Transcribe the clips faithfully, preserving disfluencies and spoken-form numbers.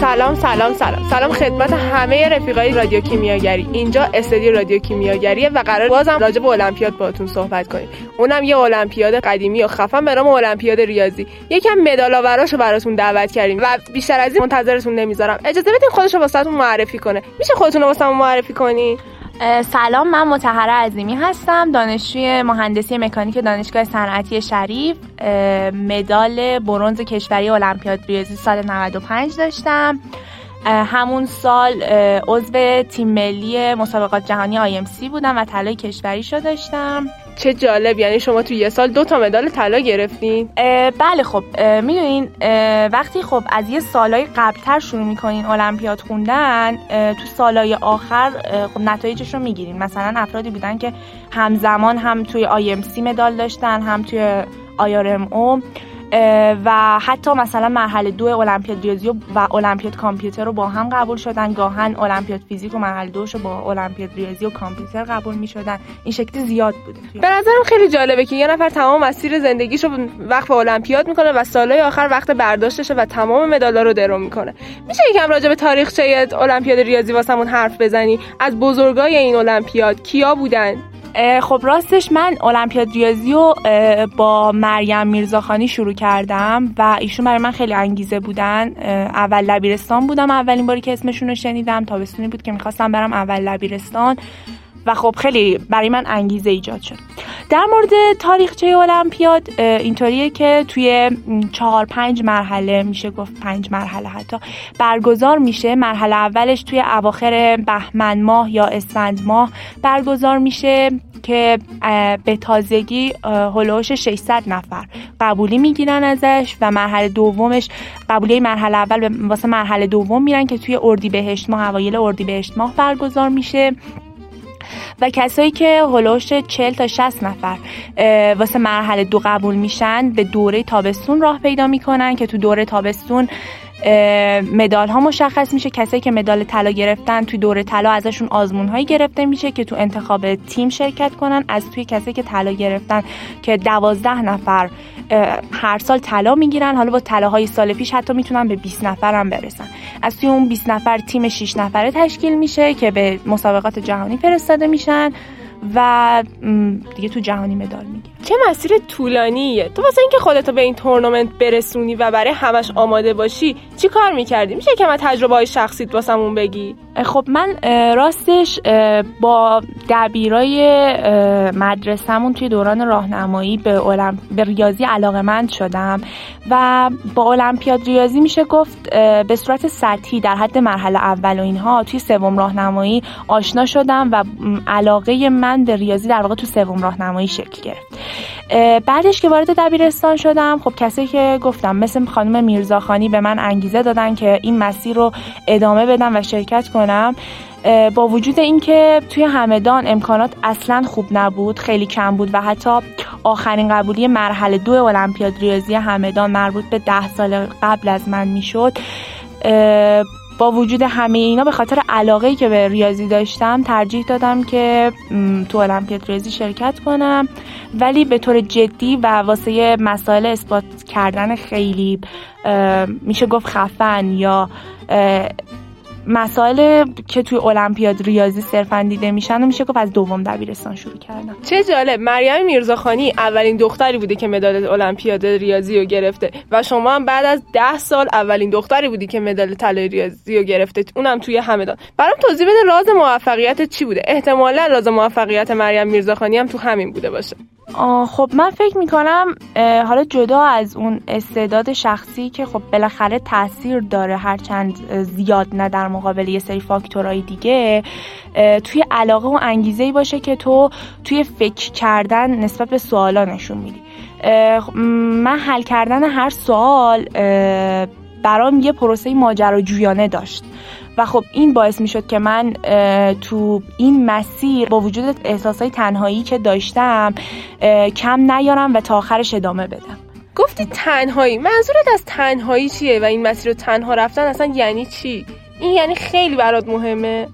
سلام سلام سلام سلام خدمت همه رفیقای رادیو کیمیاگری. اینجا استودیو رادیو کیمیاگریه و قرار بازم راجع به المپیاد باهاتون صحبت کنیم. اونم یه المپیاد قدیمی و خفن به نام المپیاد ریاضی. یکم مدال‌آوراشو براتون دعوت کردیم و بیشتر از این منتظرتون نمیذارم. اجازه بدین خودشو واسهتون معرفی کنه. میشه خودتون رو واسمون معرفی کنین؟ سلام، من مطهره عظیمی هستم، دانشجوی مهندسی مکانیک دانشگاه صنعتی شریف. مدال برنز کشوری المپیاد ریاضی سال نود و پنج داشتم. همون سال عضو تیم ملی مسابقات جهانی آی ام سی بودم و طلای کشوری شو داشتم. چه جالب، یعنی شما تو یه سال دو تا مدال طلا گرفتین؟ بله. خب میدونین وقتی خب از یه سالای قبلتر شروع میکنین المپیاد خوندن، تو سالای آخر خب نتایجش رو میگیرین. مثلا افرادی بودن که همزمان هم توی آی ام سی مدال داشتن، هم توی آی آر ام او و حتی مثلا مرحله دو المپیاد ریاضی و المپیاد کامپیوتر رو با هم قبول شدن. گاهن المپیاد فیزیک و مرحله دوش رو با المپیاد ریاضی و کامپیوتر قبول می‌شدن. این شکلی زیاد بوده. به نظرم خیلی جالبه که یه نفر تمام مسیر زندگیشو وقف المپیاد میکنه و سالهای آخر وقت برداشتشه و تمام مدالا رو درو میکنه. میشه یکم راجع به تاریخچه المپیاد ریاضی واسمون حرف بزنی؟ از بزرگای این المپیاد کیا بودن؟ خب راستش من المپیاد ریاضی رو با مریم میرزاخانی شروع کردم و ایشون برای من خیلی انگیزه بودن. اول دبیرستان بودم اولین باری که اسمشون رو شنیدم، تابستونی بود که میخواستم برم اول دبیرستان و خب خیلی برای من انگیزه ایجاد شد. در مورد تاریخچه المپیاد اینطوریه که توی چهار پنج مرحله، میشه گفت پنج مرحله حتی، برگزار میشه. مرحله اولش توی اواخر بهمن ماه یا اسفند ماه برگزار میشه که به تازگی هولوش ششصد نفر قبولی میگیرن ازش و مرحله دومش قبولی مرحله اول واسه مرحله دوم میرن که توی اردیبهشت ماه، اوایل اردیبهشت ماه برگزار میشه و کسایی که هولوش چهل تا شصت نفر واسه مرحله دو قبول میشن به دوره تابستون راه پیدا میکنن که تو دوره تابستون مدال ها مشخص میشه. کسایی که مدال طلا گرفتن توی دوره طلا ازشون آزمون هایی گرفته میشه که تو انتخاب تیم شرکت کنن. از توی کسایی که طلا گرفتن که دوازده نفر هر سال طلا میگیرن، حالا با طلاهای سال پیش حتی میتونن به بیست نفر هم برسن. از توی اون بیست نفر تیم شش نفره تشکیل میشه که به مسابقات جهانی فرستاده میشن و دیگه تو جهانی مدال میگیرن. چه مسیر طولانیه. تو واسه اینکه خودتو به این تورنمنت برسونی و برای همش آماده باشی چی کار میکردی؟ میشه که من تجربه های شخصیت واسمون بگی؟ خب من راستش با دبیرای مدرسه‌مون توی دوران راهنمایی به المپ... به ریاضی علاقه‌مند شدم و با المپیاد ریاضی میشه گفت به صورت سطحی در حد مرحله اول و اینها توی سوم راهنمایی آشنا شدم و علاقه من به ریاضی در واقع تو سوم راهنمایی شکل گرفت. بعدش که وارد دبیرستان شدم، خب کسی که گفتم مثل خانم میرزاخانی به من انگیزه دادن که این مسیر رو ادامه بدم و شرکت کنم. با وجود اینکه توی همدان امکانات اصلا خوب نبود، خیلی کم بود و حتی آخرین قبولی مرحله دو المپیاد ریاضی همدان مربوط به ده سال قبل از من میشد، با وجود همه اینا به خاطر علاقه‌ای که به ریاضی داشتم ترجیح دادم که تو المپیاد ریاضی شرکت کنم، ولی به طور جدی و واسه مسائل اثبات کردن خیلی میشه گفت خفن یا مسائل که توی المپیاد ریاضی صرفاً دیده میشن و میشه گفت از دوم دبیرستان شروع کردم. چه جالب، مریم میرزاخانی اولین دختری بودی که مدال المپیاد ریاضی رو گرفته و شما هم بعد از ده سال اولین دختری بودی که مدال طلای ریاضی رو گرفته، اونم توی همدان. برام توضیح بده راز موفقیت چی بوده؟ احتمالاً راز موفقیت مریم میرزاخانی هم تو همین بوده باشه. خب من فکر میکنم حالا جدا از اون استعداد شخصی که خب بالاخره تأثیر داره هرچند زیاد نه در مقابل یه سری فاکتورهای دیگه، توی علاقه و انگیزه‌ای باشه که تو توی فکر کردن نسبت به سوالا نشون میدی. من حل کردن هر سوال برام یه پروسه ماجراجویانه داشت و خب این باعث می شد که من تو این مسیر با وجود احساسای تنهایی که داشتم کم نیارم و تا آخرش ادامه بدم. گفتی تنهایی، منظورت از تنهایی چیه و این مسیر رو تنها رفتن اصلا یعنی چی؟ این یعنی خیلی برات مهمه؟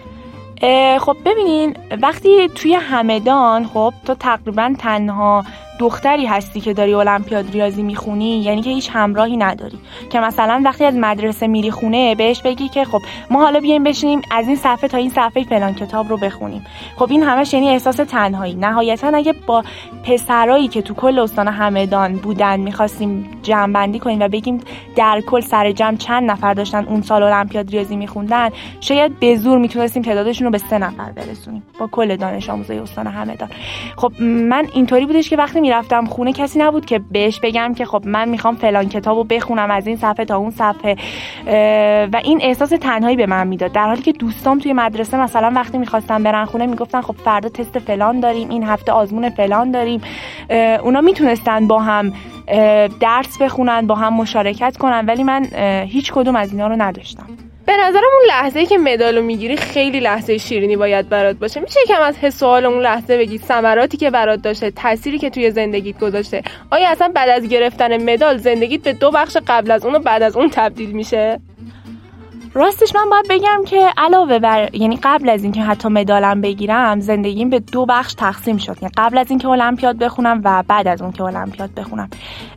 خب ببینین وقتی توی همدان خب تو تقریبا تنها دختری هستی که داری المپیاد ریاضی میخونی، یعنی که هیچ همراهی نداری که مثلا وقتی از مدرسه میری خونه بهش بگی که خب ما حالا بیایم بشینیم از این صفحه تا این صفحه فلان کتاب رو بخونیم. خب این همش یعنی احساس تنهایی. نهایتا اگه با پسرایی که تو کل استان همدان بودن میخواستیم جمع بندی کنیم و بگیم در کل سر جمع چند نفر داشتن اون سال المپیاد ریاضی میخوندن، شاید به زور میتونستیم تعدادشون رو به سه نفر برسونیم با کل دانش آموزای استان همدان. خب من اینطوری بودش که وقتی میرفتم خونه کسی نبود که بهش بگم که خب من میخوام فلان کتابو بخونم از این صفحه تا اون صفحه، و این احساس تنهایی به من میداد. در حالی که دوستام توی مدرسه مثلا وقتی میخواستم برن خونه میگفتن خب فردا تست فلان داریم، این هفته آزمون فلان داریم. اونا میتونستن با هم درس بخونن، با هم مشارکت کنن، ولی من هیچ کدوم از اینا رو نداشتم. به نظرم اون لحظه‌ای که مدالو میگیری خیلی لحظه شیرینی باید برات باشه. میشه کم از حس و حال اون لحظه بگی، ثمراتی که برات داشته، تأثیری که توی زندگیت گذاشته؟ آیا اصلا بعد از گرفتن مدال زندگیت به دو بخش قبل از اون و بعد از اون تبدیل میشه؟ راستش من باید بگم که علاوه بر یعنی قبل از اینکه حتی مدالم بگیرم زندگیم به دو بخش تقسیم شد، یعنی قبل از اینکه المپیاد بخونم و بعد از اون که المپیاد بخونم.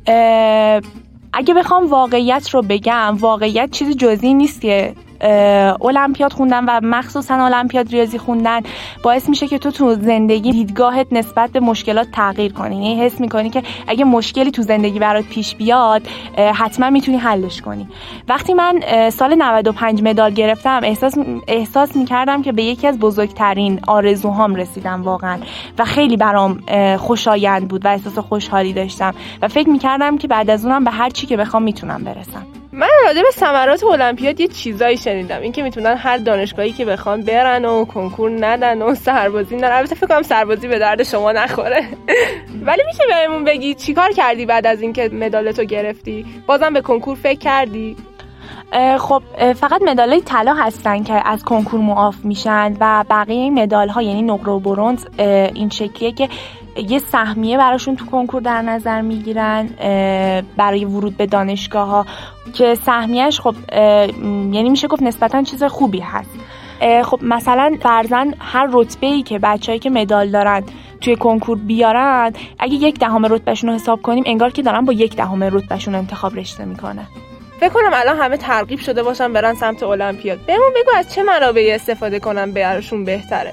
اگه بخوام واقعیت رو بگم، واقعیت چیز جزئی نیست که المپیاد خوندن و مخصوصا المپیاد ریاضی خوندن باعث میشه که تو تو زندگی دیدگاهت نسبت به مشکلات تغییر کنی. یعنی حس میکنی که اگه مشکلی تو زندگی برات پیش بیاد حتما میتونی حلش کنی. وقتی من سال نود و پنج مدال گرفتم احساس احساس میکردم که به یکی از بزرگترین آرزوهام رسیدم واقعا و خیلی برام خوشایند بود و احساس خوشحالی داشتم و فکر میکردم که بعد از اونم به هر چی که بخوام میتونم برسم. من راجع به ثمرات المپیاد یه چیزایی شنیدم، این که میتونن هر دانشگاهی که بخوان برن و کنکور ندن و سربازی ندن. البته فکر کنم سربازی به درد شما نخوره. ولی میشه بهمون بگی چیکار کردی بعد از اینکه مدالتو گرفتی؟ بازم به کنکور فکر کردی؟ خب فقط مدالای طلا هستن که از کنکور معاف میشن و بقیه مدال ها یعنی نقره و برنز این شکلیه که یه سهمیه براشون تو کنکور در نظر میگیرن برای ورود به دانشگاه ها که سهمیهش خب یعنی میشه گفت نسبتا چیز خوبی هست. خب مثلا فرضاً هر رتبه‌ای که بچه‌ای که مدال دارن توی کنکور بیارن، اگه یک دهم رتبهشون رو حساب کنیم انگار که دارن با یک دهم رتبهشون انتخاب رشته میکنه. فکر کنم الان همه ترغیب شده باشن برن سمت المپیاد. بهمون بگو از چه منابعی استفاده کنن براشون بهتره؟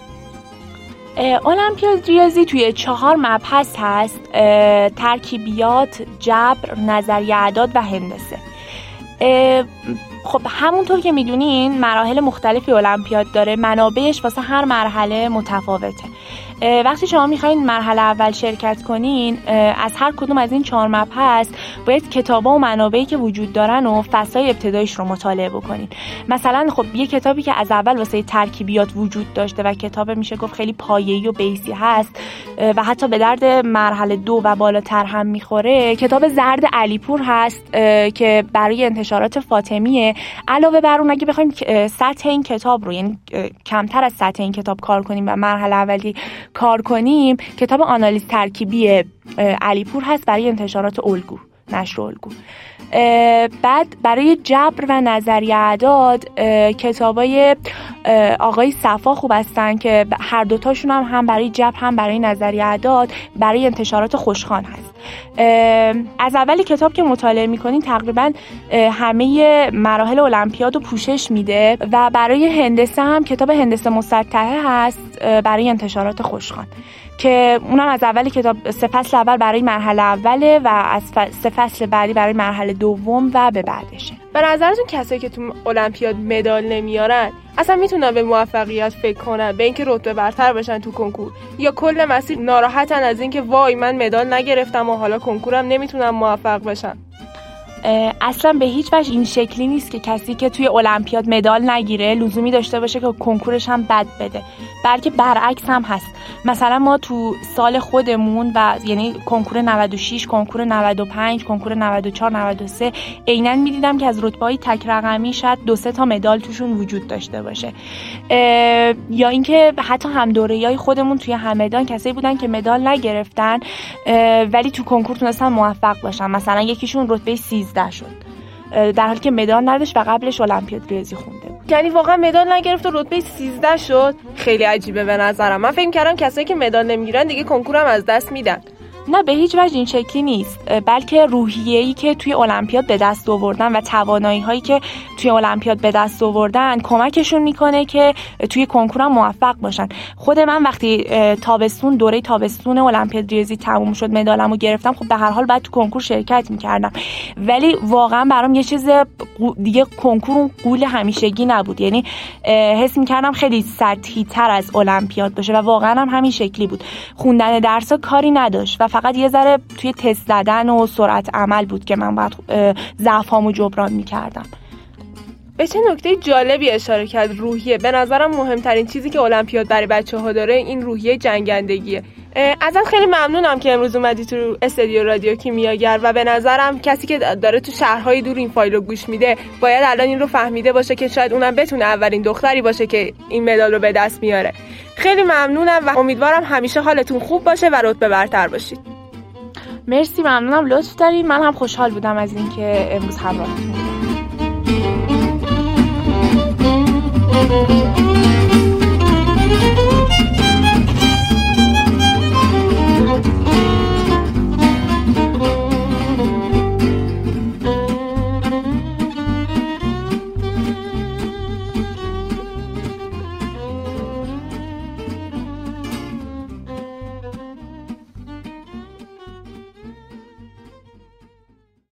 المپیاد ریاضی توی چهار مبحث هست: ترکیبیات، جبر، نظریه اعداد و هندسه. خب همونطور که میدونین مراحل مختلفی المپیاد داره، منابعش واسه هر مرحله متفاوته. وقتی شما میخواین مرحله اول شرکت کنین، از هر کدوم از این چهار مبحث باید کتابا و منابعی که وجود دارن و فصلای ابتداییش رو مطالعه بکنین. مثلا خب یه کتابی که از اول واسه ترکیبیات وجود داشته و کتاب میشه گفت خیلی پایه‌ای و بیسی هست و حتی به درد مرحله دو و بالاتر هم میخوره، کتاب زرد علیپور هست که برای انتشارات فاطمیه. علاوه بر اون اگه بخوایم سطح این کتاب رو یعنی کمتر از سطح این کتاب کار کنیم و مرحله اولی کار کنیم، کتاب آنالیز ترکیبی علیپور هست برای انتشارات الگو، نشر الگو. بعد برای جبر و نظریه اعداد کتابای آقای صفا خوب هستن که هر دوتاشون هم هم برای جبر هم برای نظریه اعداد برای انتشارات خوشخوان هست. از اولی کتاب که مطالعه میکنین تقریبا همه مراحل المپیاد رو پوشش میده و برای هندسه هم کتاب هندسه مسطحه هست برای انتشارات خوشخوان که اونم از اولی کتاب سه فصل اول برای مرحله اوله و از سه فصل بعدی برای مرحله دوم و به بعدشه. به نظرتون کسایی که تو المپیاد مدال نمیارن اصلا میتونن به موفقیت فکر کنن، به اینکه رتبه برتر بشن تو کنکور، یا کل مسیر ناراحتن از اینکه وای من مدال نگرفتم و حالا کنکورم نمیتونم موفق بشن؟ اصلا به هیچ وجه این شکلی نیست که کسی که توی المپیاد مدال نگیره لزومی داشته باشه که کنکورش هم بد بده، بلکه برعکس هم هست. مثلا ما تو سال خودمون و یعنی کنکور نود و شش، کنکور نود و پنج، کنکور نود و چهار، نود و سه عیناً می‌دیدم که از رتبه‌های تک رقمی شاید دو سه تا مدال توشون وجود داشته باشه، یا اینکه حتی هم دوره‌ای خودمون توی همدان کسایی بودن که مدال نگرفتن ولی تو کنکور تونستن موفق باشن. مثلا یکیشون رتبه سیزده شد در حالی که مدال نداشت و قبلش المپیاد ریاضی خونده بود. یعنی واقعا مدال نگرفت و رتبه سیزده شد. خیلی عجیبه به نظرم. من فکر کردم کسایی که مدال نمیگیرن دیگه کنکورم از دست میدن. نه به هیچ وجه این شکلی نیست، بلکه روحیه‌ای که توی المپیاد به دست آوردن و توانایی‌هایی که توی المپیاد به دست آوردن کمکشون میکنه که توی کنکور هم موفق باشن. خود من وقتی تابستون دوره تابستون المپیاد ریاضی تموم شد مدالمو گرفتم، خب به هر حال بعد تو کنکور شرکت میکردم، ولی واقعا برام یه چیز دیگه کنکور اون قول همیشگی نبود، یعنی حس میکردم خیلی سطحی تر از المپیاد باشه و واقعا هم همین شکلی بود. خوندن درسا کاری نداشت و فقط یه ذره توی تست زدن و سرعت عمل بود که من باید ضعفامو جبران میکردم. به چه نکته جالبی اشاره کرد، روحیه. به نظرم مهمترین چیزی که المپیاد برای بچه‌ها داره این روحیه جنگندگیه. ازت خیلی ممنونم که امروز اومدی تو استودیو رادیو کیمیاگر و به نظرم کسی که داره تو شهرهای دور این فایل رو گوش میده باید الان این رو فهمیده باشه که شاید اونم بتونه اولین دختری باشه که این مدال رو به دست میاره. خیلی ممنونم و امیدوارم همیشه حالتون خوب باشه و رتبه برتر باشید. مرسی، ممنونم، لطف دارید. من هم خوشحال بودم از اینکه امروز همراهتون